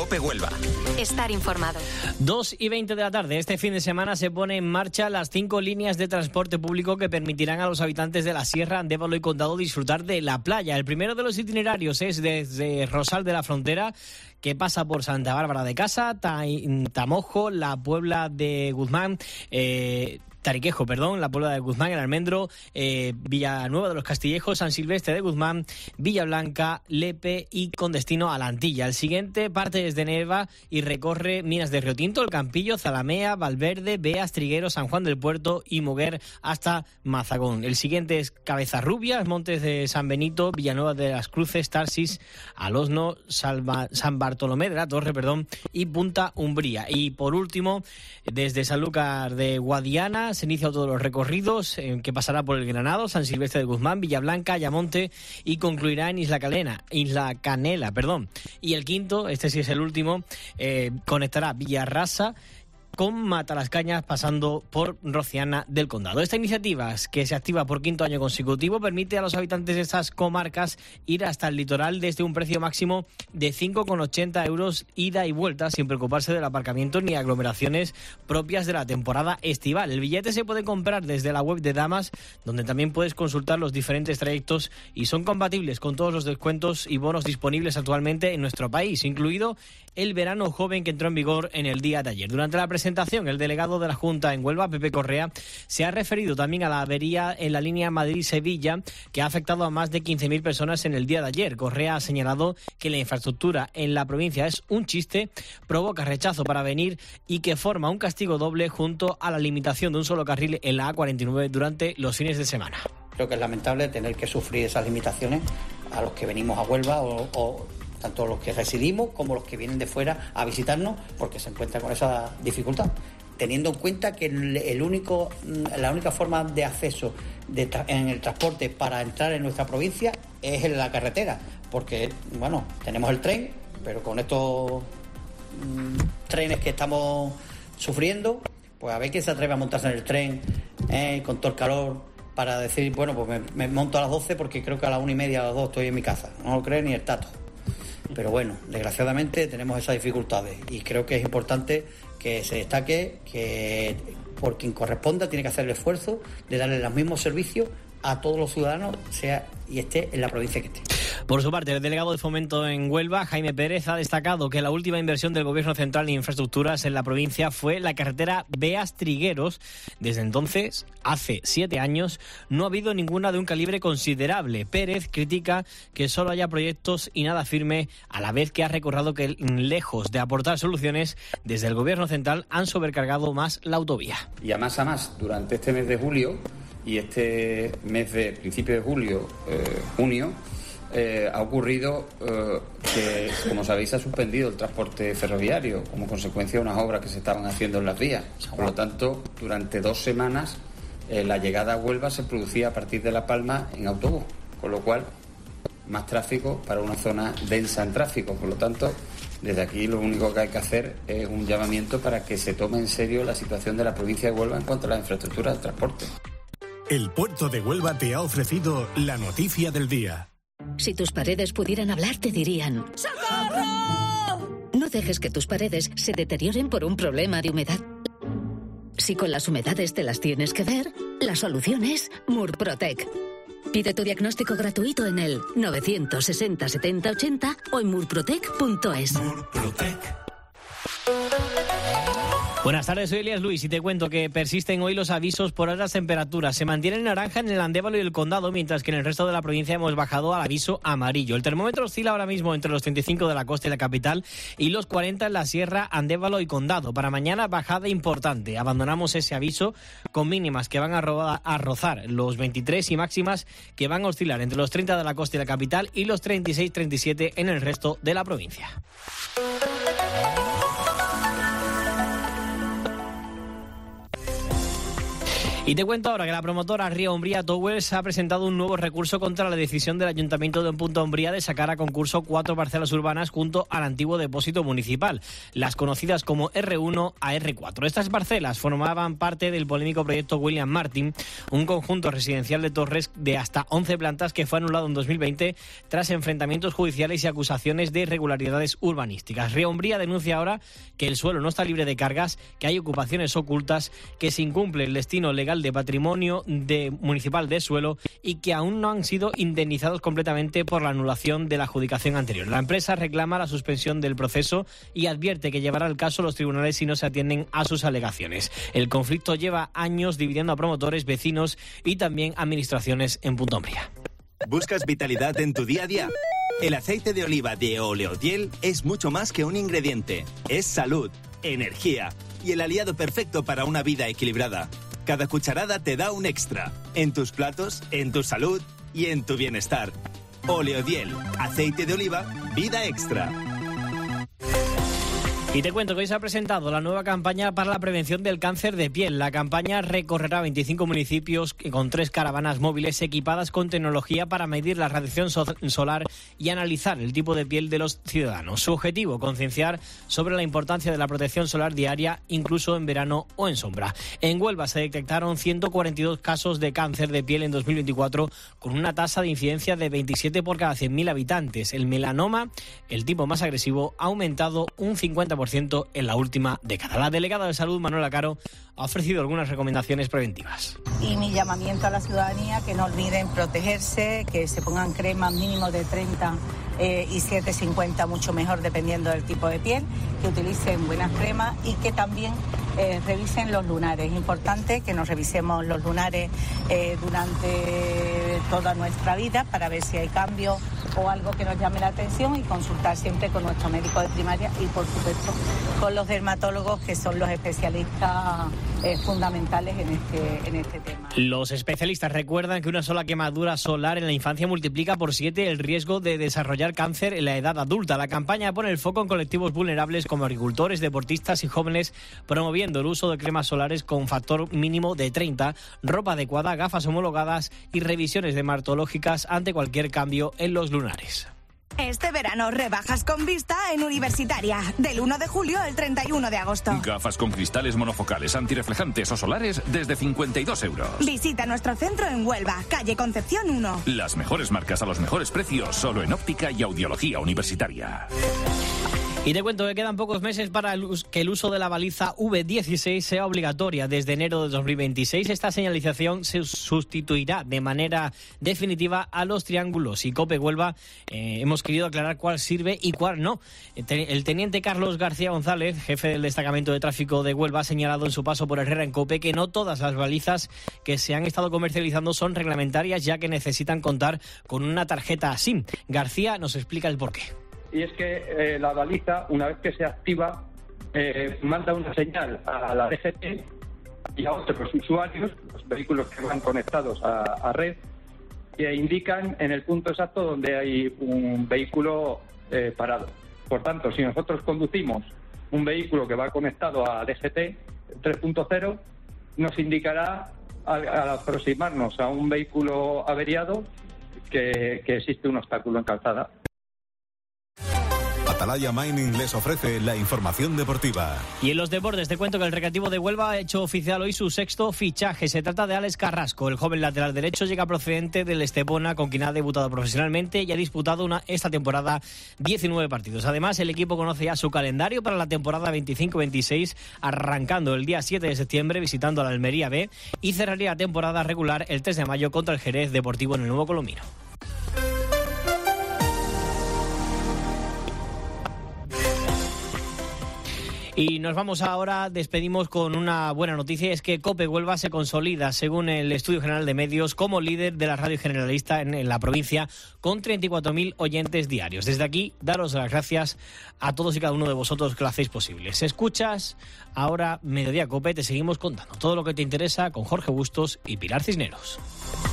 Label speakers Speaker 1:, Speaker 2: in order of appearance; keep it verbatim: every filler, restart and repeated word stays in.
Speaker 1: COPE Huelva.
Speaker 2: Estar informado.
Speaker 3: dos y veinte de la tarde. Este fin de semana se pone en marcha las cinco líneas de transporte público que permitirán a los habitantes de la Sierra, Andévalo y Condado disfrutar de la playa. El primero de los itinerarios es desde Rosal de la Frontera, que pasa por Santa Bárbara de Casa, Tamojo, la Puebla de Guzmán, eh, Tariquejo, perdón, la Puebla de Guzmán, El Almendro, eh, Villanueva de los Castillejos, San Silvestre de Guzmán, Villablanca, Lepe y con destino a la Antilla. El siguiente parte desde Neva y recorre Minas de Río Tinto, El Campillo, Zalamea, Valverde, Beas, Trigueros, San Juan del Puerto y Moguer hasta Mazagón. El siguiente es Cabezarrubias, Montes de San Benito, Villanueva de las Cruces, Tarsis, Alosno, Salva, San Bartolomé de la Torre, perdón, y Punta Umbría. Y por último, desde Sanlúcar de Guadiana se inicia todos los recorridos eh, que pasará por el Granado, San Silvestre de Guzmán, Villablanca, Ayamonte y concluirá en Isla Calena, Isla Canela, perdón. Y el quinto, este sí es el último, eh, conectará Villarrasa con Matalascañas pasando por Rociana del Condado. Esta iniciativa, que se activa por quinto año consecutivo, permite a los habitantes de estas comarcas ir hasta el litoral desde un precio máximo de cinco con ochenta euros ida y vuelta, sin preocuparse del aparcamiento ni aglomeraciones propias de la temporada estival. El billete se puede comprar desde la web de Damas, donde también puedes consultar los diferentes trayectos y son compatibles con todos los descuentos y bonos disponibles actualmente en nuestro país, incluido el verano joven que entró en vigor en el día de ayer. Durante la presentación, el delegado de la Junta en Huelva, Pepe Correa, se ha referido también a la avería en la línea Madrid-Sevilla, que ha afectado a más de quince mil personas en el día de ayer. Correa ha señalado que la infraestructura en la provincia es un chiste, provoca rechazo para venir y que forma un castigo doble junto a la limitación de un solo carril en la A cuarenta y nueve durante los fines de semana.
Speaker 4: Creo que es lamentable tener que sufrir esas limitaciones a los que venimos a Huelva o... o... tanto los que residimos como los que vienen de fuera a visitarnos, porque se encuentran con esa dificultad, teniendo en cuenta que el único, la única forma de acceso de tra- en el transporte para entrar en nuestra provincia es en la carretera, porque bueno, tenemos el tren, pero con estos mmm, trenes que estamos sufriendo, pues a ver quién se atreve a montarse en el tren eh, con todo el calor, para decir, bueno, pues me, me monto a las doce porque creo que a las una y media, a las dos estoy en mi casa. No lo cree ni el tato. Pero bueno, desgraciadamente tenemos esas dificultades y creo que es importante que se destaque que por quien corresponda tiene que hacer el esfuerzo de darle los mismos servicios a todos los ciudadanos, sea y esté en la provincia que esté.
Speaker 3: Por su parte, el delegado de Fomento en Huelva, Jaime Pérez, ha destacado que la última inversión del Gobierno Central en infraestructuras en la provincia fue la carretera Beas-Trigueros. Desde entonces, hace siete años, no ha habido ninguna de un calibre considerable. Pérez critica que solo haya proyectos y nada firme, a la vez que ha recordado que, lejos de aportar soluciones, desde el Gobierno Central han sobrecargado más la autovía.
Speaker 5: Y a más a más, durante este mes de julio y este mes de principio de julio, eh, junio, Eh, ha ocurrido eh, que, como sabéis, se ha suspendido el transporte ferroviario como consecuencia de unas obras que se estaban haciendo en las vías. Por lo tanto, durante dos semanas eh, la llegada a Huelva se producía a partir de La Palma en autobús, con lo cual más tráfico para una zona densa en tráfico. Por lo tanto, desde aquí lo único que hay que hacer es un llamamiento para que se tome en serio la situación de la provincia de Huelva en cuanto a la infraestructura del transporte.
Speaker 6: El puerto de Huelva te ha ofrecido la noticia del día.
Speaker 7: Si tus paredes pudieran hablar, te dirían: ¡socorro! No dejes que tus paredes se deterioren por un problema de humedad. Si con las humedades te las tienes que ver, la solución es Murprotec. Pide tu diagnóstico gratuito en el novecientos sesenta setenta ochenta o en murprotec punto es.
Speaker 6: Murprotec.
Speaker 3: Buenas tardes, soy Elías Luis y te cuento que persisten hoy los avisos por altas temperaturas. Se mantiene en naranja en el Andévalo y el Condado, mientras que en el resto de la provincia hemos bajado al aviso amarillo. El termómetro oscila ahora mismo entre los treinta y cinco de la costa y la capital y los cuarenta en la Sierra, Andévalo y Condado. Para mañana, bajada importante. Abandonamos ese aviso con mínimas que van a, robar, a rozar los veintitrés y máximas que van a oscilar entre los treinta de la costa y la capital y los treinta y seis treinta y siete en el resto de la provincia. Y te cuento ahora que la promotora Ría Umbría Towers ha presentado un nuevo recurso contra la decisión del Ayuntamiento de Punta Umbría de sacar a concurso cuatro parcelas urbanas junto al antiguo depósito municipal, las conocidas como erre uno a erre cuatro. Estas parcelas formaban parte del polémico proyecto William Martin, un conjunto residencial de torres de hasta once plantas que fue anulado en dos mil veinte tras enfrentamientos judiciales y acusaciones de irregularidades urbanísticas. Ría Umbría denuncia ahora que el suelo no está libre de cargas, que hay ocupaciones ocultas, que se incumple el destino legal de patrimonio de, municipal de suelo y que aún no han sido indemnizados completamente por la anulación de la adjudicación anterior. La empresa reclama la suspensión del proceso y advierte que llevará el caso a los tribunales si no se atienden a sus alegaciones. El conflicto lleva años dividiendo a promotores, vecinos y también administraciones en Punta Umbría.
Speaker 1: ¿Buscas vitalidad en tu día a día? El aceite de oliva de Oleodiel es mucho más que un ingrediente. Es salud, energía y el aliado perfecto para una vida equilibrada. Cada cucharada te da un extra. En tus platos, en tu salud y en tu bienestar. Oleodiel, aceite de oliva, vida extra.
Speaker 3: Y te cuento que hoy se ha presentado la nueva campaña para la prevención del cáncer de piel. La campaña recorrerá veinticinco municipios con tres caravanas móviles equipadas con tecnología para medir la radiación so- solar y analizar el tipo de piel de los ciudadanos. Su objetivo, concienciar sobre la importancia de la protección solar diaria, incluso en verano o en sombra. En Huelva se detectaron ciento cuarenta y dos casos de cáncer de piel en dos mil veinticuatro, con una tasa de incidencia de veintisiete por cada cien mil habitantes. El melanoma, el tipo más agresivo, ha aumentado un cincuenta por ciento en la última década. La delegada de Salud, Manuela Caro, ha ofrecido algunas recomendaciones preventivas.
Speaker 2: Y mi llamamiento a la ciudadanía, que no olviden protegerse, que se pongan cremas mínimo de treinta eh, y siete cincuenta, mucho mejor dependiendo del tipo de piel, que utilicen buenas cremas y que también eh, revisen los lunares. Es importante que nos revisemos los lunares eh, durante toda nuestra vida para ver si hay cambios o algo que nos llame la atención y consultar siempre con nuestro médico de primaria y, por supuesto, con los dermatólogos, que son los especialistas eh, fundamentales en este, en este tema.
Speaker 3: Los especialistas recuerdan que una sola quemadura solar en la infancia multiplica por siete el riesgo de desarrollar cáncer en la edad adulta. La campaña pone el foco en colectivos vulnerables como agricultores, deportistas y jóvenes, promoviendo el uso de cremas solares con factor mínimo de treinta, ropa adecuada, gafas homologadas y revisiones dermatológicas ante cualquier cambio en los lunares.
Speaker 8: Este verano rebajas con vista en Universitaria, del uno de julio al treinta y uno de agosto.
Speaker 9: Gafas con cristales monofocales, antirreflejantes o solares desde cincuenta y dos euros.
Speaker 8: Visita nuestro centro en Huelva, calle Concepción uno.
Speaker 9: Las mejores marcas a los mejores precios, solo en Óptica y Audiología Universitaria.
Speaker 3: Y te cuento que quedan pocos meses para el us- que el uso de la baliza uve dieciséis sea obligatoria. Desde enero de dos mil veintiséis esta señalización se sustituirá de manera definitiva a los triángulos. Y COPE Huelva eh, hemos querido aclarar cuál sirve y cuál no. El teniente Carlos García González, jefe del destacamento de tráfico de Huelva, ha señalado en su paso por Herrera en COPE que no todas las balizas que se han estado comercializando son reglamentarias, ya que necesitan contar con una tarjeta SIM. García nos explica el porqué.
Speaker 10: Y es que eh, la baliza, una vez que se activa, eh, manda una señal a la D G T y a otros usuarios, los vehículos que van conectados a, a red, que indican en el punto exacto donde hay un vehículo eh, parado. Por tanto, si nosotros conducimos un vehículo que va conectado a D G T tres punto cero, nos indicará al, al aproximarnos a un vehículo averiado que, que existe un obstáculo en calzada.
Speaker 6: Atalaya Mining les ofrece la información deportiva.
Speaker 3: Y en los deportes te cuento que el Recreativo de Huelva ha hecho oficial hoy su sexto fichaje. Se trata de Alex Carrasco. El joven lateral derecho llega procedente del Estepona, con quien ha debutado profesionalmente y ha disputado una, esta temporada diecinueve partidos. Además, el equipo conoce ya su calendario para la temporada veinticinco veintiséis, arrancando el día siete de septiembre visitando a la Almería B, y cerraría la temporada regular el tres de mayo contra el Jerez Deportivo en el Nuevo Colomino. Y nos vamos ahora, despedimos con una buena noticia, es que COPE Huelva se consolida, según el Estudio General de Medios, como líder de la radio generalista en, en la provincia, con treinta y cuatro mil oyentes diarios. Desde aquí, daros las gracias a todos y cada uno de vosotros que lo hacéis posible. Si escuchas ahora Mediodía COPE, te seguimos contando todo lo que te interesa con Jorge Bustos y Pilar Cisneros.